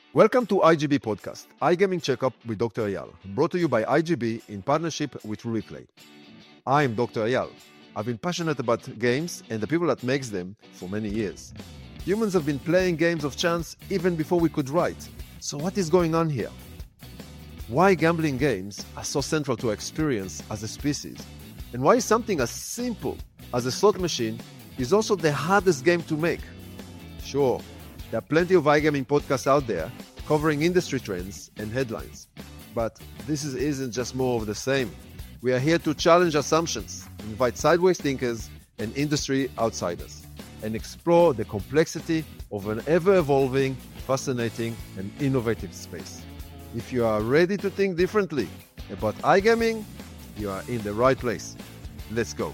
Welcome to IGB Podcast, iGaming Checkup with Dr. Eyal, brought to you by IGB in partnership with RubyPlay. I'm Dr. Eyal. I've been passionate about games and the people that makes them for many years. Humans have been playing games of chance even before we could write. So what is going on here? Why gambling games are so central to our experience as a species? And why something as simple as a slot machine is also the hardest game to make? Sure, there are plenty of iGaming podcasts out there covering industry trends and headlines. But this isn't just more of the same. We are here to challenge assumptions, invite sideways thinkers and industry outsiders, and explore the complexity of an ever-evolving, fascinating, and innovative space. If you are ready to think differently about iGaming, you are in the right place. Let's go.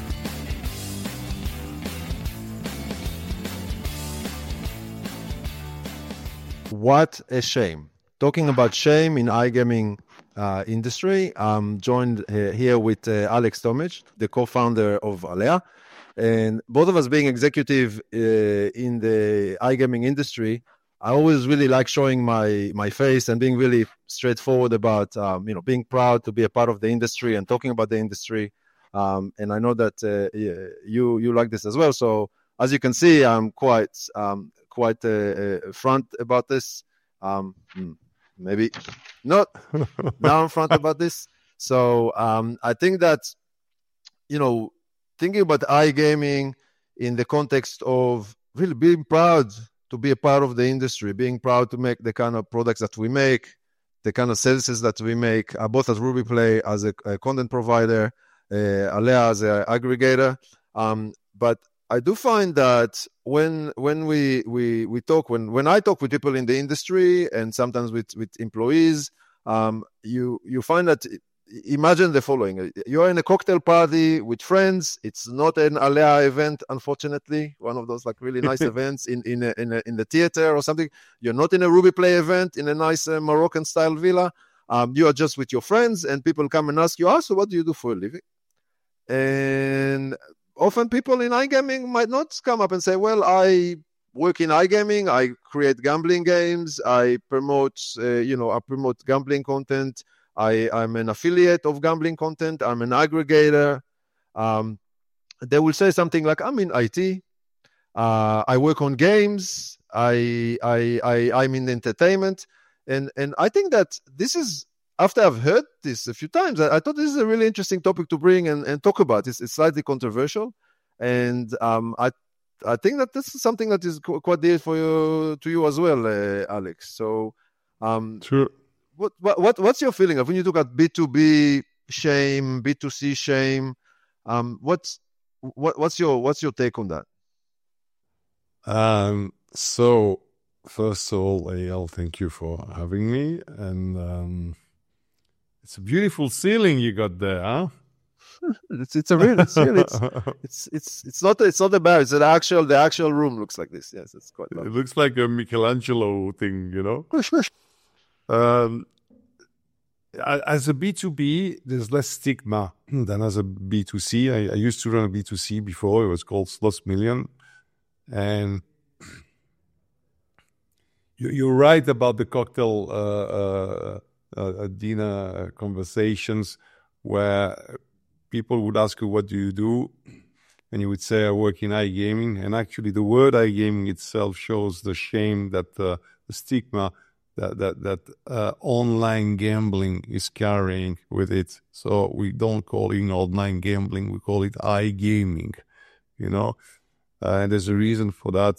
What a shame. Talking about shame in iGaming industry, I'm joined here with Alex Tomic, the co-founder of Alea. And both of us being executive in the iGaming industry, I always really like showing my face and being really straightforward about, being proud to be a part of the industry and talking about the industry. And I know that you like this as well. So as you can see, I'm quite front about this. Maybe not. Now I'm front about this. So I think that, thinking about iGaming in the context of really being proud to be a part of the industry, being proud to make the kind of products that we make, the kind of services that we make, both as RubyPlay as a content provider, Alea as an aggregator. But I do find that when we talk, when I talk with people in the industry and sometimes with employees, you find that, imagine the following: you're in a cocktail party with friends. It's not an Alea event, unfortunately. One of those like really nice events in the theater or something. You're not in a RubyPlay event in a nice Moroccan style villa. You are just with your friends, and people come and ask you, so what do you do for a living? And often people in iGaming might not come up and say, well, I work in iGaming, I create gambling games, I promote gambling content, I'm an affiliate of gambling content, I'm an aggregator. They will say something like, I'm in IT, I work on games, I'm in entertainment. And I think that this is, after I've heard this a few times, I thought this is a really interesting topic to bring and talk about. It's slightly controversial. And I think that this is something that is quite dear to you as well, Alex. So sure. What's your feeling of when you talk about B2B shame, B2C shame? What's your take on that? So first of all, Eyal, thank you for having me. And it's a beautiful ceiling you got there, huh? It's not a bar. It's the actual room looks like this. Yes, it's quite lovely. It looks like a Michelangelo thing, As a B2B, there's less stigma than as a B2C. I used to run a B2C before. It was called Slots Million. And you're right about the cocktail dinner conversations where people would ask you, what do you do? And you would say, I work in iGaming. And actually, the word iGaming itself shows the shame that the stigma that online gambling is carrying with it. So we don't call it online gambling. We call it iGaming, And there's a reason for that.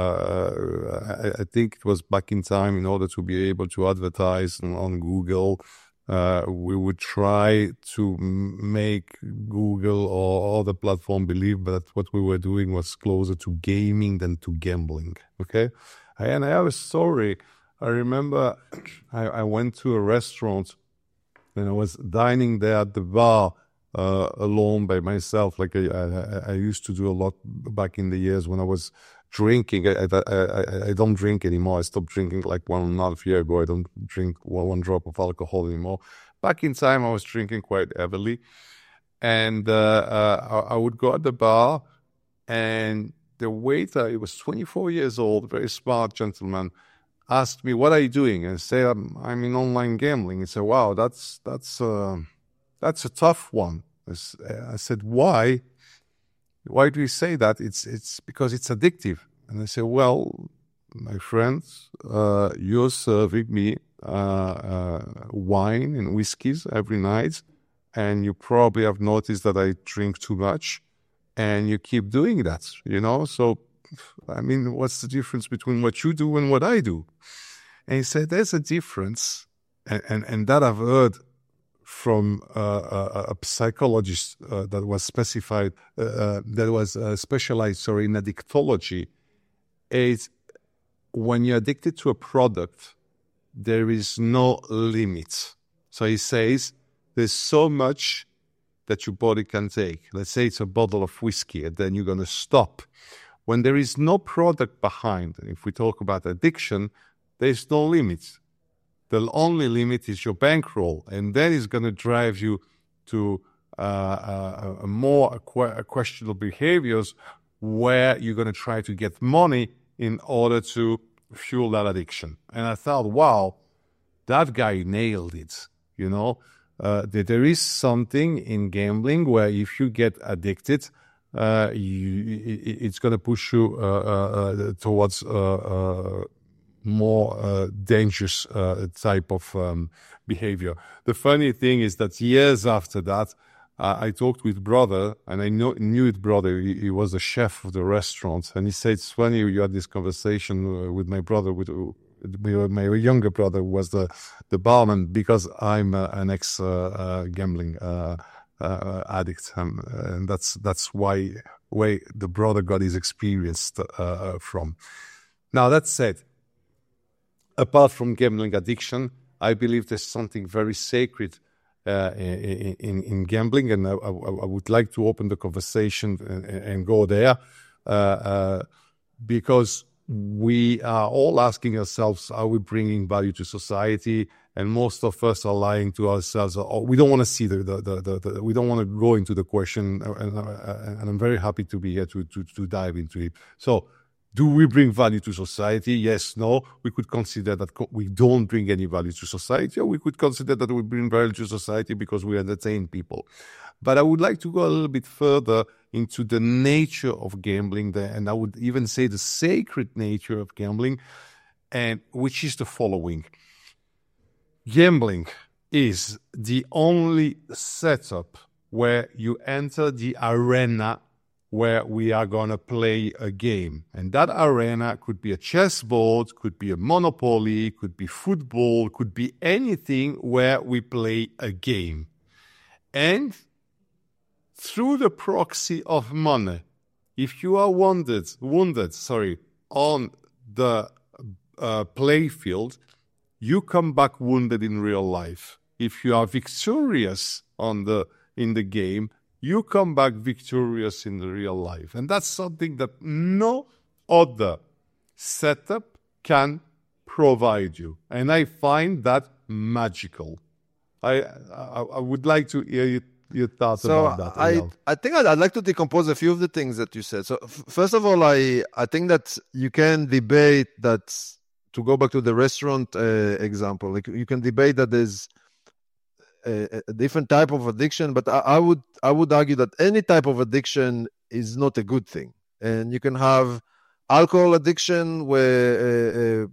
I think it was back in time, in order to be able to advertise on Google, we would try to make Google or other platform believe that what we were doing was closer to gaming than to gambling. Okay. And I have a story. I remember I went to a restaurant and I was dining there at the bar, alone by myself, like I used to do a lot back in the years when I was drinking. I don't drink anymore. I stopped drinking like 1.5 years ago. I don't drink one drop of alcohol anymore. Back in time, I was drinking quite heavily, and I would go at the bar, and the waiter, he was 24 years old, very smart gentleman. asked me, "What are you doing?" And I say, "I'm in online gambling." He said, "Wow, that's a tough one." I said, "Why? Why do you say that?" It's because it's addictive. And I said, "Well, my friends, you're serving me wine and whiskeys every night, and you probably have noticed that I drink too much, and you keep doing that, So, I mean, what's the difference between what you do and what I do?" And he said, "There's a difference," and that I've heard from a psychologist that was specialized, in addictology. Is when you're addicted to a product, there is no limit. So he says there's so much that your body can take. Let's say it's a bottle of whiskey, and then you're going to stop. When there is no product behind, if we talk about addiction, there's no limit. The only limit is your bankroll, and that is going to drive you to more questionable behaviors where you're going to try to get money in order to fuel that addiction. And I thought, wow, that guy nailed it. There is something in gambling where if you get addicted, it's going to push you towards more dangerous type of behavior. The funny thing is that years after that, I talked with brother, and I knew it brother. He was the chef of the restaurant, and he said, "It's funny you had this conversation with my brother, with my younger brother, who was the barman, because I'm an ex gambling addict, and that's why the brother got his experience from." Now, that said, apart from gambling addiction, I believe there's something very sacred in gambling, and I would like to open the conversation and go there, because we are all asking ourselves, are we bringing value to society? And most of us are lying to ourselves. We don't want to see we don't want to go into the question, and I'm very happy to be here to dive into it. So, do we bring value to society? Yes, no. We could consider that we don't bring any value to society, or we could consider that we bring value to society because we entertain people. But I would like to go a little bit further into the nature of gambling, and I would even say the sacred nature of gambling, and which is the following. Gambling is the only setup where you enter the arena where we are going to play a game. And that arena could be a chessboard, could be a Monopoly, could be football, could be anything where we play a game. And through the proxy of money, if you are wounded, on the playfield, you come back wounded in real life. If you are victorious in the game, you come back victorious in the real life. And that's something that no other setup can provide you. And I find that magical. I would like to hear your thoughts about that. I think I'd like to decompose a few of the things that you said. So first of all, I think that you can debate that, to go back to the restaurant example, like you can debate that there's a different type of addiction, but I would argue that any type of addiction is not a good thing. And you can have alcohol addiction, where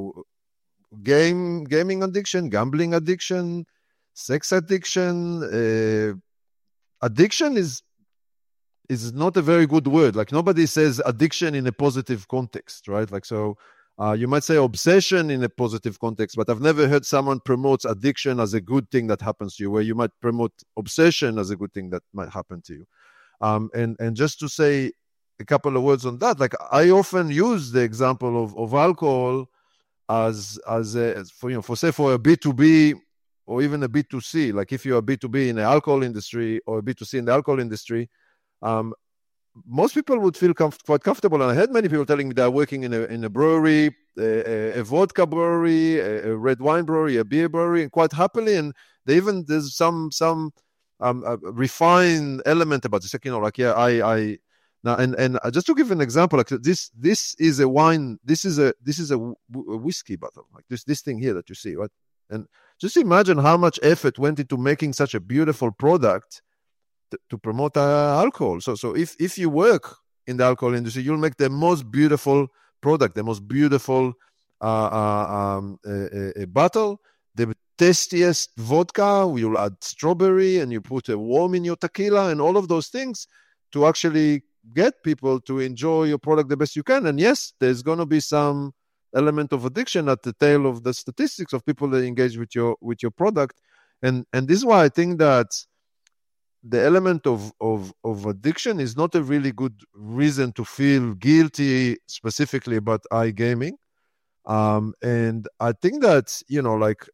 gaming addiction, gambling addiction, sex addiction. Addiction is not a very good word. Like, nobody says addiction in a positive context, right? Like, so you might say obsession in a positive context, but I've never heard someone promote addiction as a good thing that happens to you, where you might promote obsession as a good thing that might happen to you. And just to say a couple of words on that, like, I often use the example of alcohol as for a B2B or even a B2C. Like, if you're a B2B in the alcohol industry or a B2C in the alcohol industry, most people would feel quite comfortable. And I had many people telling me they're working in a brewery, a vodka brewery, a red wine brewery, a beer brewery, and quite happily. And there's some refined element about this. Like, I Now, and just to give an example, like this is a wine, this is a whiskey bottle, like this thing here that you see, right? And just imagine how much effort went into making such a beautiful product to promote alcohol. So if you work in the alcohol industry, you'll make the most beautiful product, the most beautiful bottle, the tastiest vodka. You'll add strawberry and you put a worm in your tequila and all of those things to actually get people to enjoy your product the best you can. And yes, there's going to be some element of addiction at the tail of the statistics of people that engage with your product. And this is why I think that the element of addiction is not a really good reason to feel guilty specifically about iGaming. And I think that, like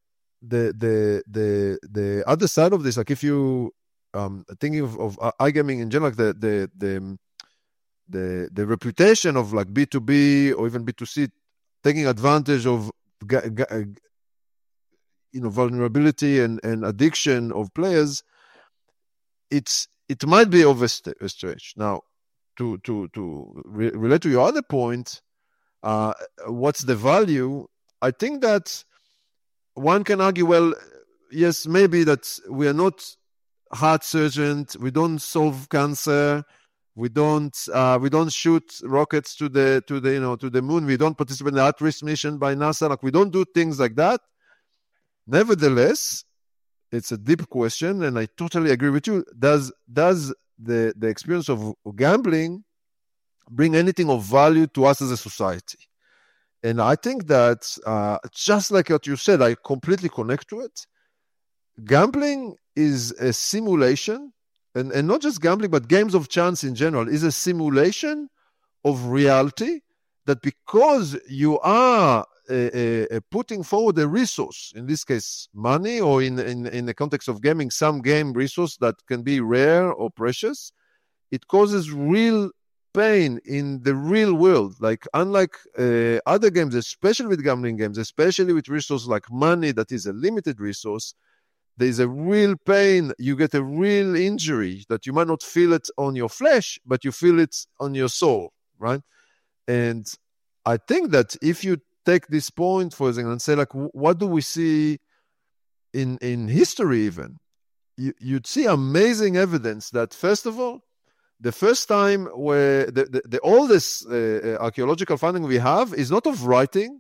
the other side of this, like if you thinking of iGaming in general, like the reputation of like B2B or even B2C taking advantage of vulnerability and addiction of players, it might be overstretched. Now, to relate to your other point, what's the value? I think that one can argue, well, yes, maybe that we are not heart surgeons, we don't solve cancer, we don't shoot rockets to the moon, we don't participate in the at-risk mission by NASA, like we don't do things like that. Nevertheless, it's a deep question, and I totally agree with you. Does the experience of gambling bring anything of value to us as a society? And I think that just like what you said, I completely connect to it. Gambling is a simulation, and not just gambling, but games of chance in general is a simulation of reality that because you are putting forward a resource, in this case money, or in the context of gaming, some game resource that can be rare or precious, it causes real pain in the real world. Like unlike other games, especially with gambling games, especially with resources like money that is a limited resource, there is a real pain. You get a real injury that you might not feel it on your flesh, but you feel it on your soul, right? And I think that if you take this point, for example, and say, like, what do we see in history even? You'd see amazing evidence that, first of all, the first time where the oldest archaeological finding we have is not of writing,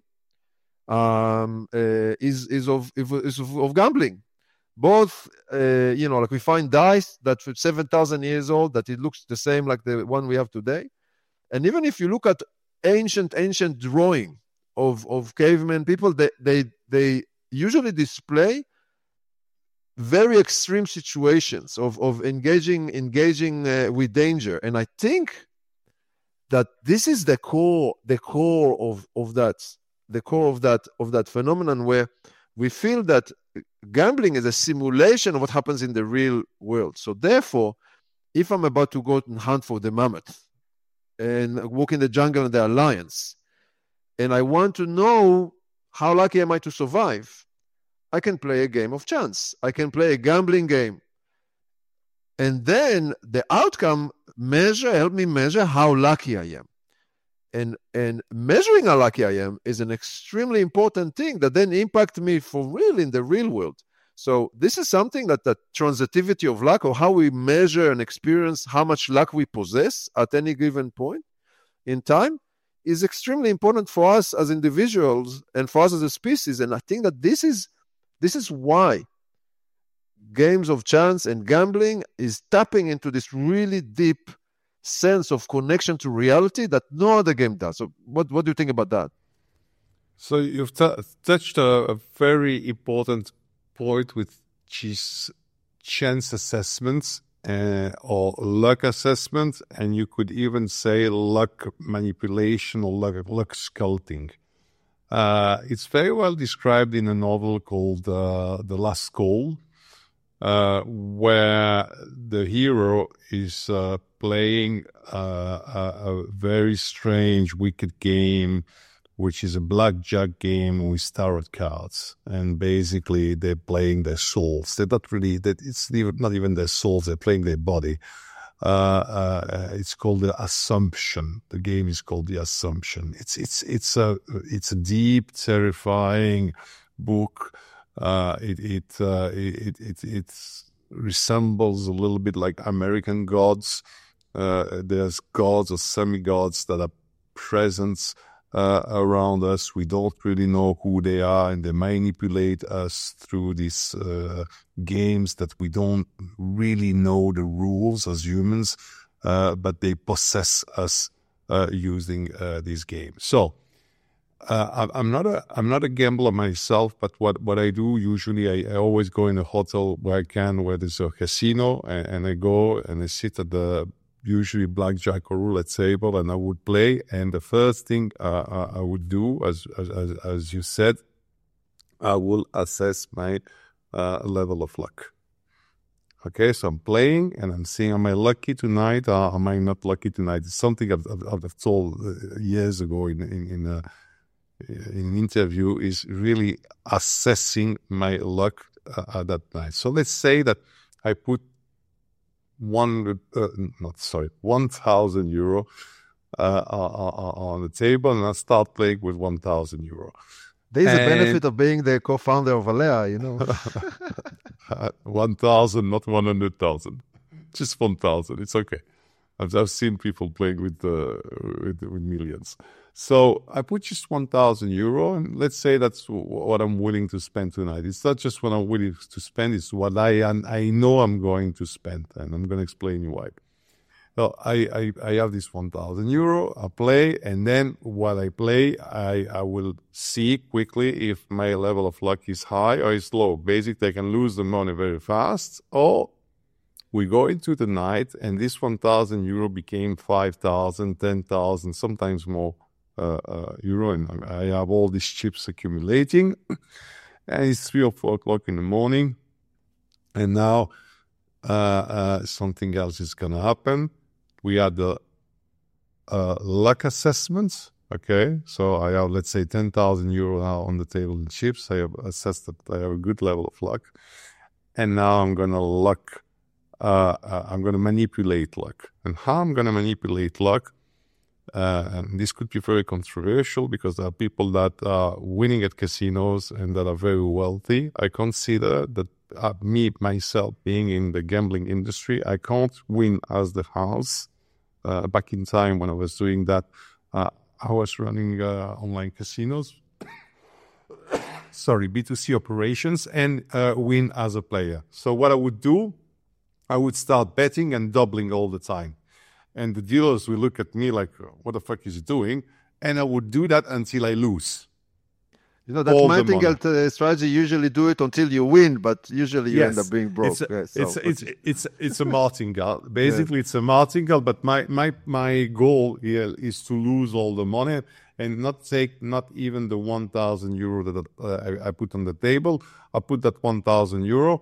is of gambling. Both, like we find dice that for 7,000 years old, that it looks the same like the one we have today. And even if you look at ancient drawing of cavemen people, they usually display very extreme situations of engaging with danger. And I think that this is the core of that phenomenon, where we feel that gambling is a simulation of what happens in the real world. So therefore, if I'm about to go and hunt for the mammoth and walk in the jungle in the Alliance, and I want to know how lucky am I to survive, I can play a game of chance. I can play a gambling game. And then the outcome help me measure how lucky I am. And measuring how lucky I am is an extremely important thing that then impact me for real in the real world. So this is something that the transitivity of luck, or how we measure and experience how much luck we possess at any given point in time, is extremely important for us as individuals and for us as a species. And I think that this is why games of chance and gambling is tapping into this really deep sense of connection to reality that no other game does. So what do you think about that? So you've touched a very important point, with chance assessments or luck assessment, and you could even say luck manipulation or luck sculpting. It's very well described in a novel called The Last Call, where the hero is playing a very strange, wicked game, which is a blackjack game with tarot cards. And basically, they're playing their souls. They're not really, it's not even their souls, they're playing their body. It's called The Assumption. The game is called The Assumption. It's a deep, terrifying book. It resembles a little bit like American Gods. There's gods or semi-gods that are present around us. We don't really know who they are, and they manipulate us through these games that we don't really know the rules as humans, but they possess us using these games. So I'm not a gambler myself, but what I do usually, I always go in a hotel where I can, where there's a casino, and I go and I sit at the usually blackjack or roulette table, and I would play. And the first thing I would do, as you said, I will assess my level of luck. Okay, so I'm playing and I'm saying, am I lucky tonight or am I not lucky tonight? It's something I've told years ago in an interview, is really assessing my luck at that night. So let's say that I put 1,000 euro on the table, and I start playing with 1,000 euro. There's a benefit of being the co-founder of Alea, 1,000, not 100,000, just 1,000. It's okay. I've seen people playing with millions. So I put just 1,000 euro, and let's say that's what I'm willing to spend tonight. It's not just what I'm willing to spend; it's what I know I'm going to spend, and I'm going to explain you why. So I have this 1,000 euro. I play, and then while I play, I will see quickly if my level of luck is high or is low. Basically, I can lose the money very fast, or we go into the night, and this 1,000 euro became 5,000, 10,000, sometimes more euro, and I have all these chips accumulating, and it's 3 or 4 o'clock in the morning, and now something else is going to happen. We had the luck assessments. Okay, so I have, let's say, 10,000 euro now on the table in chips. I have assessed that I have a good level of luck, and now I'm going to manipulate luck. And how I'm going to manipulate luck, and this could be very controversial because there are people that are winning at casinos and that are very wealthy. I consider that myself being in the gambling industry, I can't win as the house. Back in time when I was doing that, I was running online casinos, B2C operations, and win as a player. So what I would do, I would start betting and doubling all the time. And the dealers will look at me like, what the fuck is he doing? And I would do that until I lose. That's Nightingale strategy. Usually do it until you win, but usually you end up being broke. It's a martingale. Basically, it's a martingale. But my goal here is to lose all the money and not even the 1,000 euro that I put on the table. I put that 1,000 euro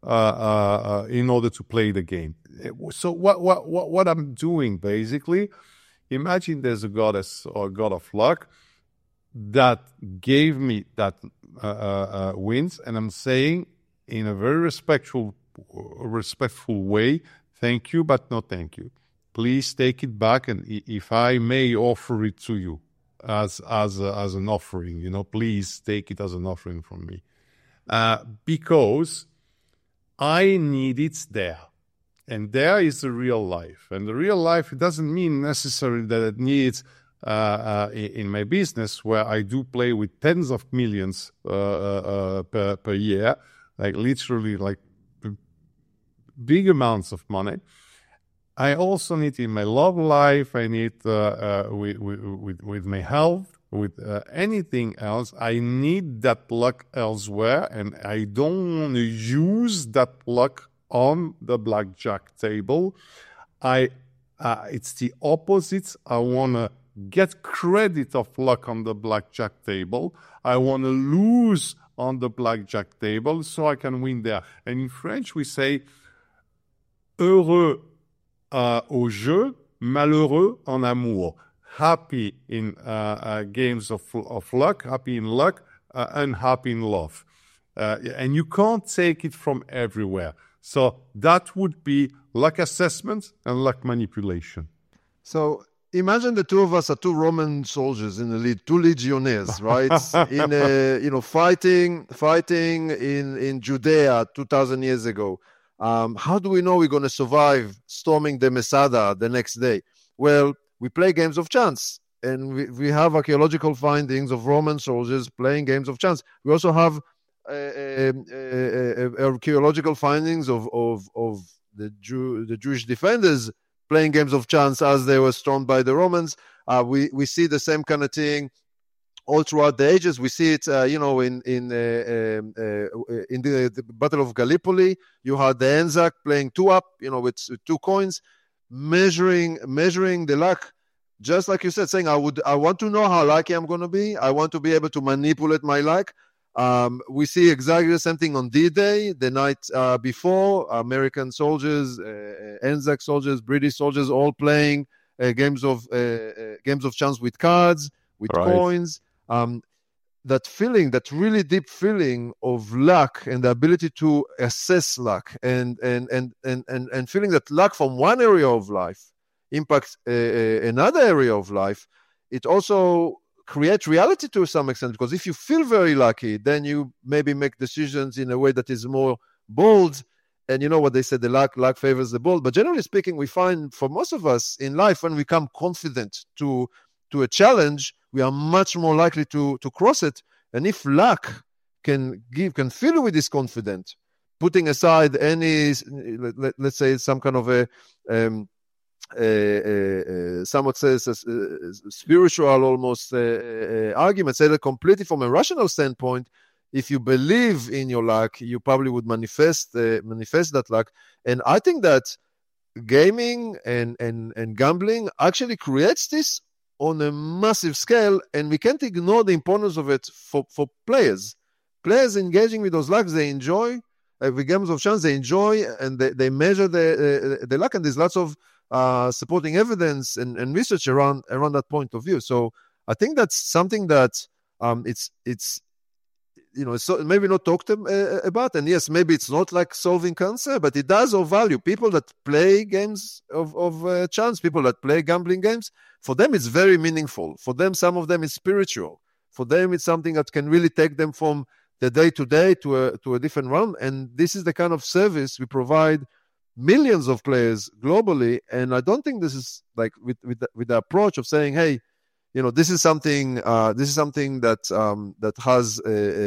in order to play the game. So what I'm doing basically, imagine there's a goddess or a god of luck that gave me that wins, and I'm saying in a very respectful way, thank you, but no thank you. Please take it back, and if I may offer it to you as an offering, please take it as an offering from me, because I need it there. And there is the real life. And the real life, it doesn't mean necessarily that it needs in my business, where I do play with tens of millions per year, like literally like big amounts of money. I also need in my love life, I need with my health, with anything else, I need that luck elsewhere, and I don't want to use that luck on the blackjack table. It's the opposite. I want to get credit of luck on the blackjack table. I want to lose on the blackjack table so I can win there. And in French, we say heureux au jeu, malheureux en amour. Happy in games of luck, happy in luck, unhappy in love. And you can't take it from everywhere. So that would be luck assessment and luck manipulation. So imagine the two of us are two Roman soldiers in the lead, two legionnaires, right? Fighting in Judea 2,000 years ago. How do we know we're going to survive storming the Masada the next day? Well, we play games of chance, and we have archaeological findings of Roman soldiers playing games of chance. We also have archaeological findings of the Jewish defenders playing games of chance as they were stormed by the Romans. We see the same kind of thing all throughout the ages. We see it, in the Battle of Gallipoli. You had the Anzac playing two up, with two coins, measuring the luck. Just like you said, saying I want to know how lucky I'm going to be. I want to be able to manipulate my luck. We see exactly the same thing on D-Day, the night before. American soldiers, Anzac soldiers, British soldiers, all playing games of chance with cards, with coins. That feeling, that really deep feeling of luck and the ability to assess luck, and feeling that luck from one area of life impacts another area of life. It also create reality to some extent, because if you feel very lucky, then you maybe make decisions in a way that is more bold. And you know what they said, the luck favors the bold. But generally speaking, we find for most of us in life, when we come confident to a challenge, we are much more likely to cross it. And if luck can fill you with this confidence, putting aside any, let's say, some kind of a somewhat says spiritual almost argument, say that completely from a rational standpoint, if you believe in your luck, you probably would manifest that luck. And I think that gaming and gambling actually creates this on a massive scale, and we can't ignore the importance of it for players. Players engaging with those lucks, they enjoy. With games of chance, they enjoy, and they measure the luck, and there's lots of supporting evidence and research around that point of view. So I think that's something that it's so maybe not talked about. And yes, maybe it's not like solving cancer, but it does of value. People that play games of chance, people that play gambling games, for them it's very meaningful. For them, some of them is spiritual. For them, it's something that can really take them from the day-to-day to a different realm. And this is the kind of service we provide millions of players globally. And I don't think this is like with the approach of saying, hey, this is something that has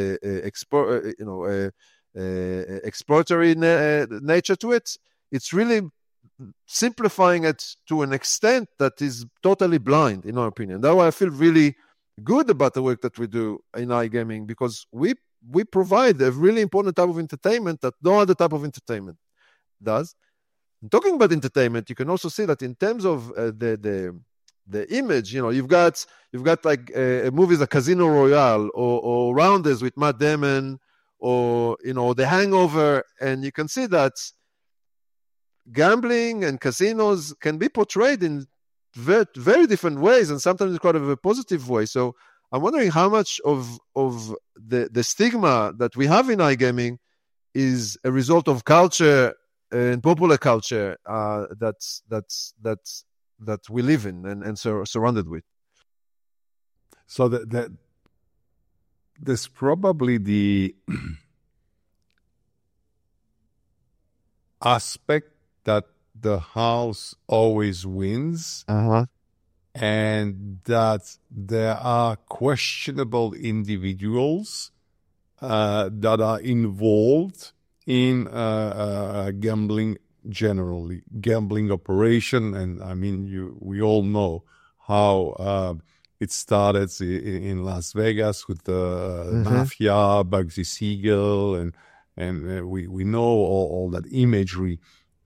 exploratory nature to it. It's really simplifying it to an extent that is totally blind, in our opinion. That's why I feel really good about the work that we do in iGaming, because we provide a really important type of entertainment that no other type of entertainment does. And talking about entertainment, you can also see that in terms of the image, you've got like movies like Casino Royale or Rounders with Matt Damon, or The Hangover, and you can see that gambling and casinos can be portrayed in very, very different ways, and sometimes in quite a positive way. So I'm wondering how much of the stigma that we have in iGaming is a result of culture and popular culture that we live in and surrounded with. So that there's probably the aspect that the house always wins, and that there are questionable individuals that are involved in gambling generally, gambling operation. And I mean, we all know how it started in Las Vegas with the mafia, Bugsy Siegel, and we know all that imagery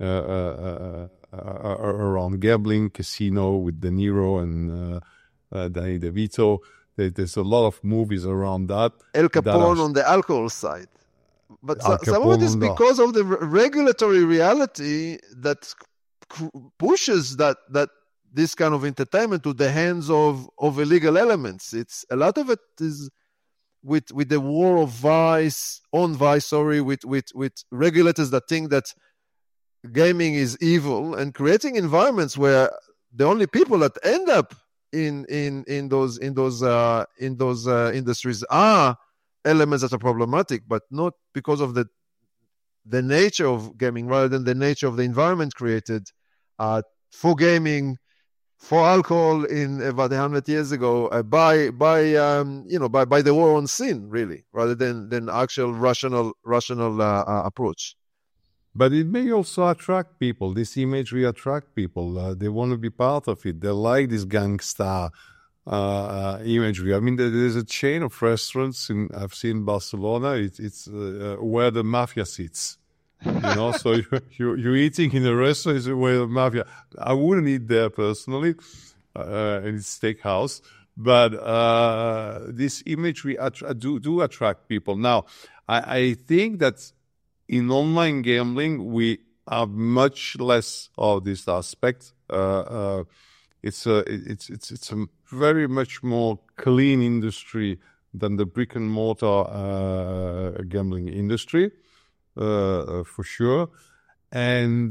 around gambling, casino with De Niro and Danny DeVito. There's a lot of movies around that. Al Capone on the alcohol side. But some of it is because of the regulatory reality that pushes that this kind of entertainment to the hands of illegal elements. It's a lot of it is with the war of vice, with regulators that think that gaming is evil, and creating environments where the only people that end up in those industries are elements that are problematic, but not because of the nature of gaming, rather than the nature of the environment created for gaming, for alcohol in about 100 years ago by the war on sin, really, rather than actual rational approach. But it may also attract people. This imagery attract people. They want to be part of it. They like this gangster imagery. I mean, there's a chain of restaurants I've seen in Barcelona. It's where the mafia sits. So you're eating in a restaurant is where the mafia. I wouldn't eat there personally, in it's steakhouse. But this imagery do attract people. Now, I think that in online gambling we have much less of this aspect. It's a very much more clean industry than the brick and mortar gambling industry. For sure. And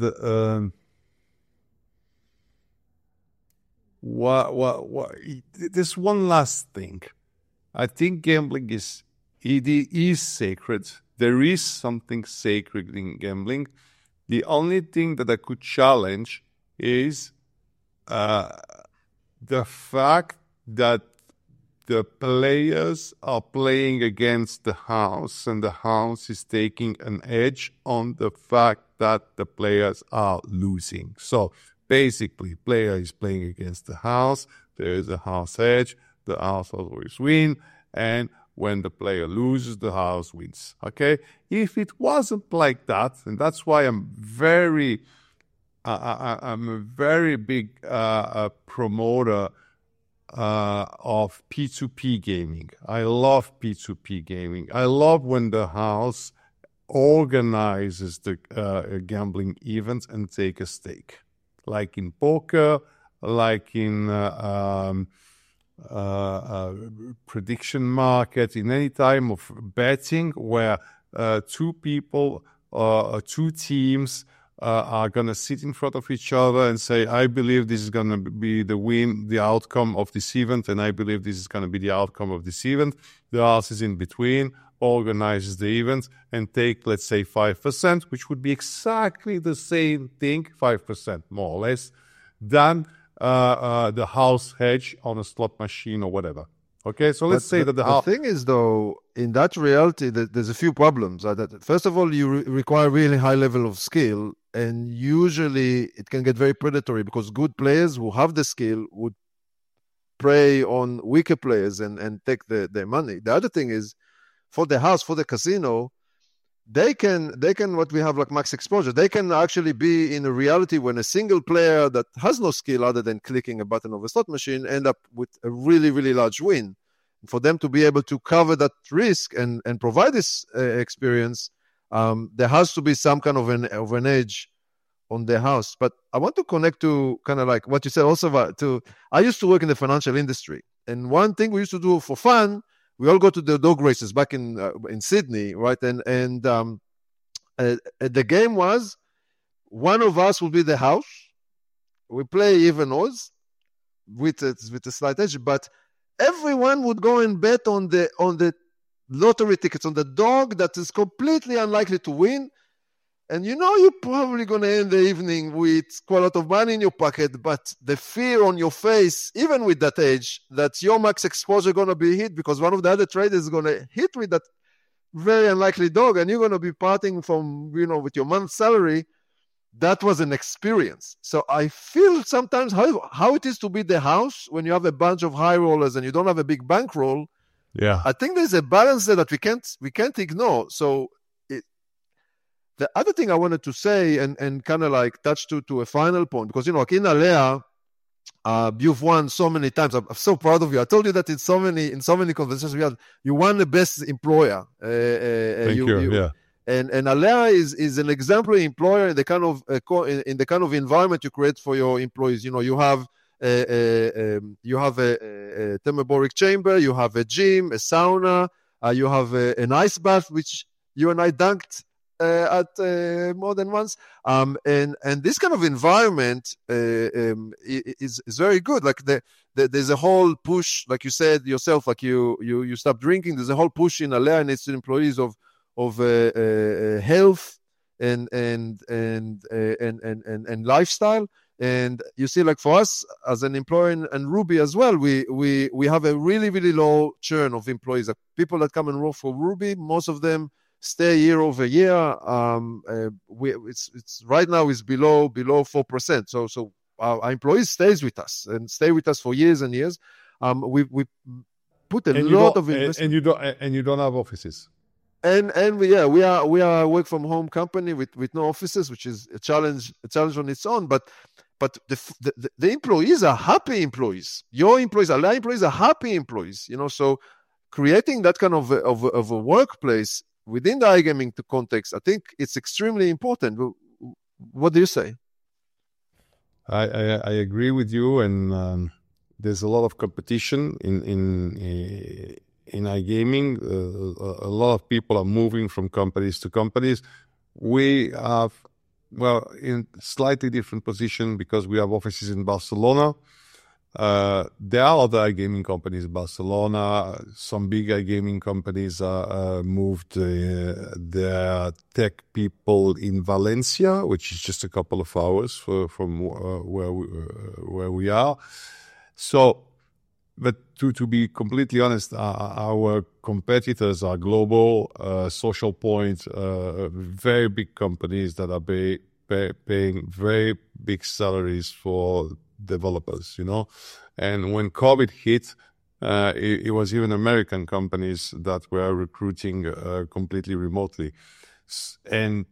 there's one last thing. I think gambling is sacred. There is something sacred in gambling. The only thing that I could challenge is the fact that the players are playing against the house, and the house is taking an edge on the fact that the players are losing. So basically, player is playing against the house. There is a house edge. The house always wins, and when the player loses, the house wins. Okay? If it wasn't like that, and that's why I'm a very big promoter of P2P gaming. I love P2P gaming. I love when the house organizes the gambling events and take a stake, like in poker, like in prediction market, in any time of betting where two people, two teams are going to sit in front of each other and say, I believe this is going to be the outcome of this event, and I believe this is going to be the outcome of this event. The house is in between, organizes the event, and take, let's say, 5%, which would be exactly the same thing, 5% more or less, than the house hedge on a slot machine or whatever. Okay, so let's say that the thing is, though, in that reality, there's a few problems. First of all, you require really high level of skill, and usually it can get very predatory because good players who have the skill would prey on weaker players and take their money. The other thing is, for the house, for the casino, they can what we have like max exposure. They can actually be in a reality when a single player that has no skill other than clicking a button of a slot machine end up with a really, really large win. For them to be able to cover that risk and provide this experience, there has to be some kind of an edge on the house. But I want to connect to kind of like what you said also I used to work in the financial industry, and one thing we used to do for fun, we all go to the dog races back in Sydney, right? And the game was one of us will be the house. We play even odds with a slight edge, but everyone would go and bet on the lottery tickets, on the dog that is completely unlikely to win. And you're probably going to end the evening with quite a lot of money in your pocket, but the fear on your face, even with that age, that your max exposure going to be hit because one of the other traders is going to hit with that very unlikely dog, and you're going to be parting from, with your month's salary. That was an experience. So I feel sometimes how it is to be the house when you have a bunch of high rollers and you don't have a big bankroll. Yeah, I think there's a balance there that we can't ignore. So the other thing I wanted to say and kind of like touch to a final point, because like in Alea, you've won so many times. I'm so proud of you. I told you that in so many conversations we had, you won the best employer. Thank you. Yeah. And Alea is an exemplary employer in the kind of environment you create for your employees. You have a thermobaric chamber, you have a gym, a sauna, You have an ice bath, which you and I dunked at more than once. And this kind of environment is very good. Like there's a whole push, like you said yourself, like you stop drinking. There's a whole push in Alea and its employees of health and lifestyle. And you see, like for us as an employer and Ruby as well, we have a really, really low churn of employees. Like people that come and work for Ruby, most of them stay year over year. It's right now is below 4%. So our employees stays with us and stay with us for years and years. We put a lot of investment. And you don't have offices. And we are a work from home company with no offices, which is a challenge on its own. But the employees are happy employees. Your employees, Alea employees, are happy employees. So creating that kind of a workplace within the iGaming context, I think it's extremely important. What do you say? I agree with you, and there's a lot of competition in iGaming. A lot of people are moving from companies to companies. We have, in slightly different position because we have offices in Barcelona. There are other iGaming companies in Barcelona. Some big iGaming companies moved their tech people in Valencia, which is just a couple of hours from where we are. So, but to be completely honest, our competitors are global, Social Point, very big companies that are paying very big salaries for developers, And when COVID hit, it was even American companies that were recruiting completely remotely. And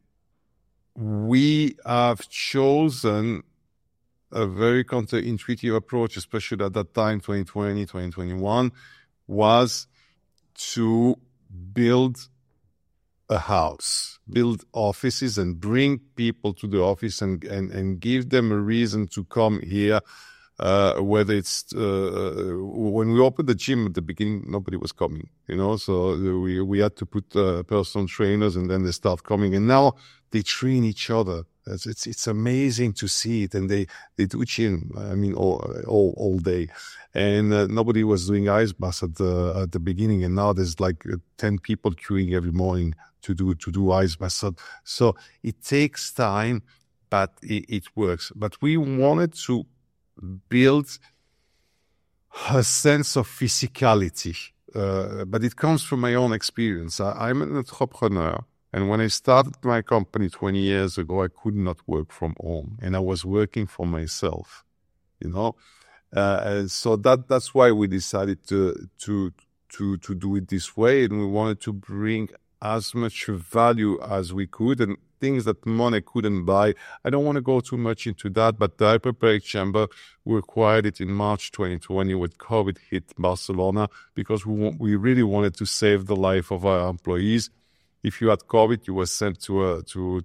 we have chosen a very counterintuitive approach, especially at that time, 2020, 2021, was to build a house, build offices and bring people to the office and give them a reason to come here. Whether it's when we opened the gym at the beginning, nobody was coming, so we had to put personal trainers, and then they start coming, and now they train each other. It's amazing to see it, and they do gym. I mean, all day, and nobody was doing ice baths at the beginning, and now there's like 10 people queuing every morning to do ice baths. So it takes time, but it works. But we wanted to build a sense of physicality, but it comes from my own experience. I'm an entrepreneur. And when I started my company 20 years ago, I could not work from home, and I was working for myself, and so that's why we decided to do it this way, and we wanted to bring as much value as we could, and things that money couldn't buy. I don't want to go too much into that, but the hyperbaric chamber, we acquired it in March 2020 when COVID hit Barcelona, because we really wanted to save the life of our employees. If you had COVID, you were sent to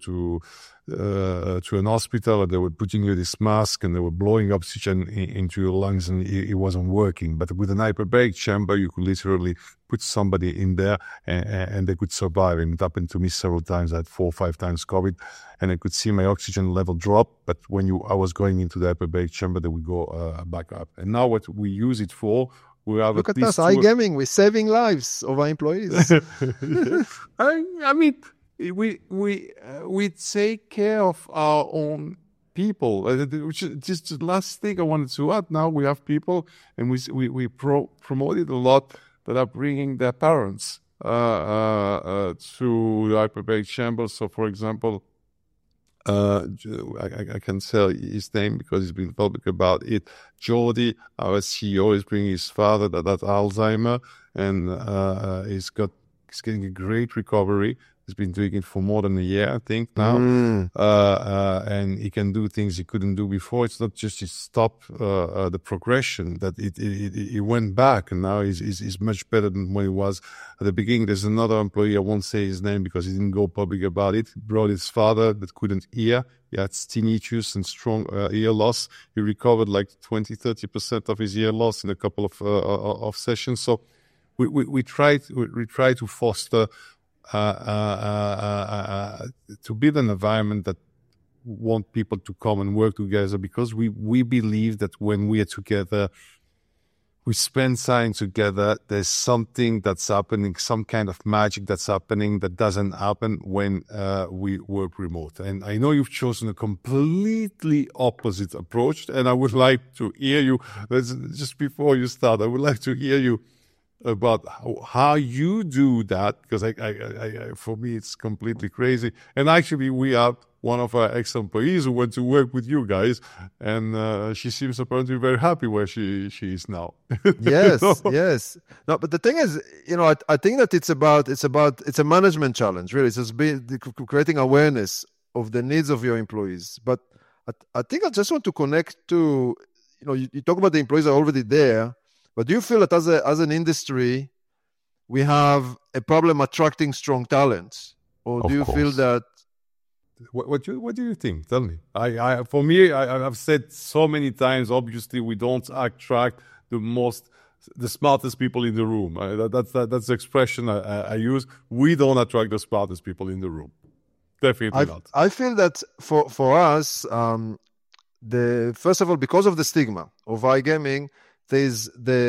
an hospital, and they were putting you this mask, and they were blowing oxygen into your lungs, and it wasn't working. But with an hyperbaric chamber, you could literally put somebody in there, and they could survive. And it happened to me several times. I had 4 or 5 times COVID, and I could see my oxygen level drop. But when I was going into the hyperbaric chamber, they would go back up. And now what we use it for, we have Look at us, iGaming. We're saving lives of our employees. I mean, we take care of our own people. Which is just the last thing I wanted to add. Now we have people, and we promoted a lot that are bringing their parents to the hyperbaric chamber. So, for example, I can tell his name because he's been public about it. Jordi, our CEO, is bringing his father that had Alzheimer, and he's getting a great recovery. He's been doing it for more than a year, I think, now. And he can do things he couldn't do before. It's not just he stopped the progression, that it went back, and now he's much better than when he was at the beginning. There's another employee, I won't say his name because he didn't go public about it. He brought his father that couldn't hear. He had tinnitus and strong ear loss. He recovered like 20-30% of his ear loss in a couple of sessions. So we try to foster to build an environment that want people to come and work together, because we believe that when we are together, we spend time together, there's something that's happening, some kind of magic that's happening that doesn't happen when we work remote. And I know you've chosen a completely opposite approach, and I would like to hear you, just before you start, I would like to hear you about how you do that, because I for me, it's completely crazy. And actually, we have one of our ex-employees who went to work with you guys, and she seems apparently very happy where she is now. Yes, yes. No, but the thing is, I think that it's a management challenge, really. It's just creating awareness of the needs of your employees. But I think I just want to connect to, you talk about the employees are already there, but do you feel that as an industry, we have a problem attracting strong talent? Or do you feel that... What do you think? Tell me. For me, I've said so many times, obviously, we don't attract the smartest people in the room. That's the expression I use. We don't attract the smartest people in the room. Definitely not. I feel that for us, first of all, because of the stigma of iGaming, there's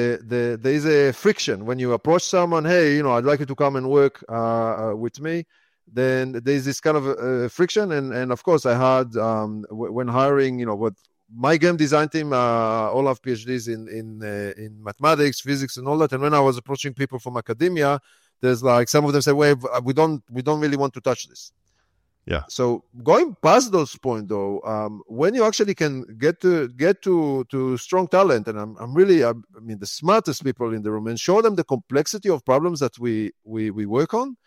a friction when you approach someone. Hey, I'd like you to come and work with me. Then there's this kind of friction, and of course, I had when hiring, what my game design team all have PhDs in mathematics, physics, and all that. And when I was approaching people from academia, there's like some of them say, "Well, we don't really want to touch this." Yeah. So going past those points, though, when you actually can get to strong talent, and I mean the smartest people in the room, and show them the complexity of problems that we work on,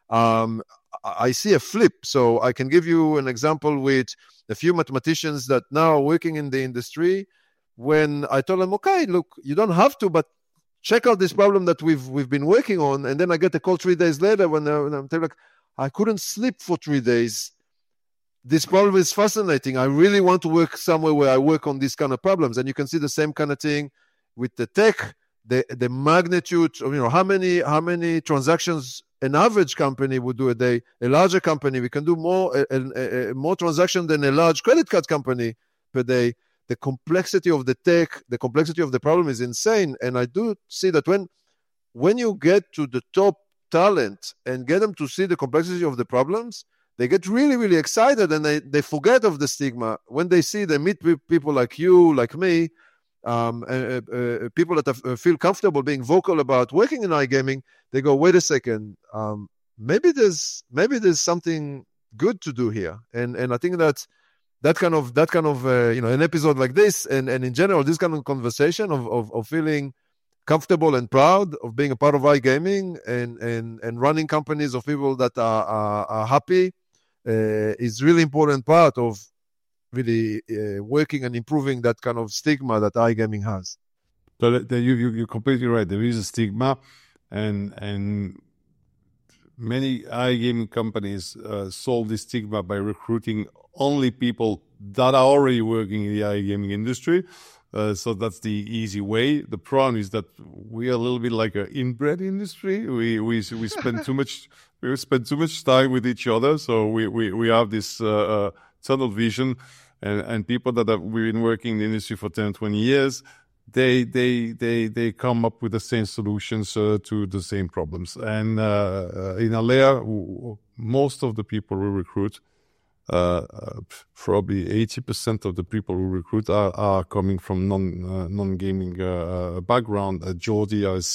I see a flip. So I can give you an example with a few mathematicians that now are working in the industry. When I told them, okay, look, you don't have to, but check out this problem that we've been working on, and then I get a call 3 days later when I'm telling, like, I couldn't sleep for 3 days. This problem is fascinating. I really want to work somewhere where I work on these kind of problems. And you can see the same kind of thing with the tech, the magnitude of, how many transactions an average company would do a day. A larger company, we can do more transactions than a large credit card company per day. The complexity of the tech, the complexity of the problem is insane. And I do see that when you get to the top talent and get them to see the complexity of the problems, they get really, really excited, and they forget of the stigma. When they meet people like you, like me, people that feel comfortable being vocal about working in iGaming, they go, wait a second, maybe there's something good to do here. And I think that kind of an episode like this, and in general, this kind of conversation of feeling comfortable and proud of being a part of iGaming and running companies of people that are happy is really important part of really working and improving that kind of stigma that iGaming has. So you're completely right. There is a stigma, and many iGaming companies solve this stigma by recruiting only people that are already working in the iGaming industry. So that's the easy way. The problem is that we are a little bit like an inbred industry. We spend too much time with each other. So we have this tunnel vision, and people that have been working in the industry for 10, 20 years, they come up with the same solutions to the same problems. And in Alea, most of the people we recruit, probably 80% of the people we recruit are coming from non-gaming background. Jordi, our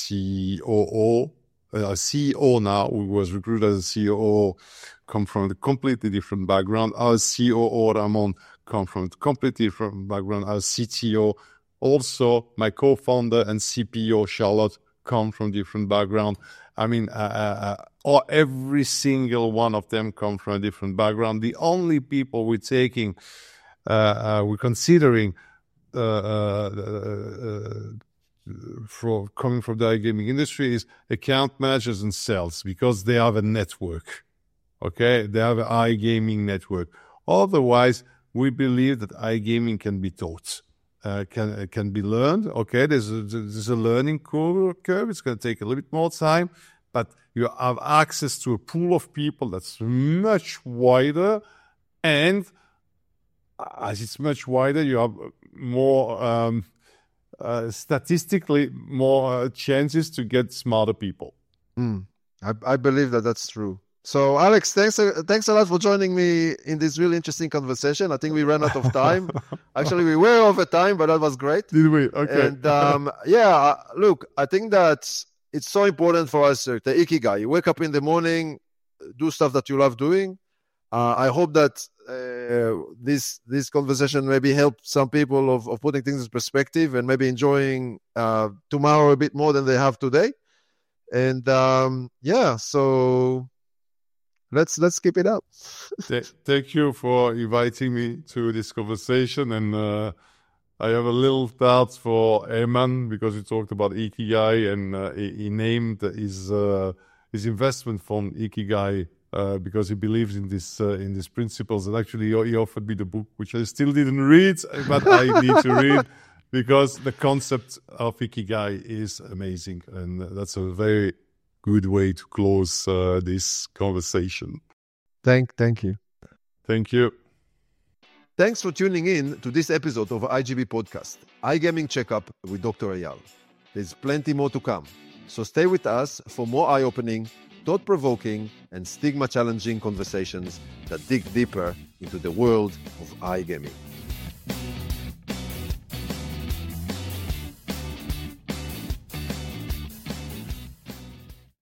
CEO now, who was recruited as a COO, come from a completely different background. Our COO, Ramon, come from a completely different background. Our CTO, also my co-founder and CPO, Charlotte, come from different background. I mean, every single one of them come from a different background. The only people we're considering coming from the iGaming industry is account managers and sales, because they have a network. Okay, they have an iGaming network. Otherwise, we believe that iGaming can be taught. can be learned. Okay, there's a learning curve. It's going to take a little bit more time, but you have access to a pool of people that's much wider, and as it's much wider, you have more statistically more chances to get smarter people. I believe that's true. So, Alex, thanks a lot for joining me in this really interesting conversation. I think we ran out of time. Actually, we were over time, but that was great. Did we? Okay. And look, I think that it's so important for us, the Ikigai. You wake up in the morning, do stuff that you love doing. I hope that this conversation maybe helped some people of putting things in perspective and maybe enjoying tomorrow a bit more than they have today. And so let's keep it up. Thank you for inviting me to this conversation. And I have a little thoughts for Ayman, because he talked about Ikigai, and he named his investment fund Ikigai because he believes in these principles. And actually, he offered me the book, which I still didn't read, but I need to read, because the concept of Ikigai is amazing. And that's a very good way to close this conversation. Thank you. Thank you. Thanks for tuning in to this episode of IGB Podcast, iGaming Checkup with Dr. Eyal. There's plenty more to come, so stay with us for more eye-opening, thought-provoking, and stigma-challenging conversations that dig deeper into the world of iGaming.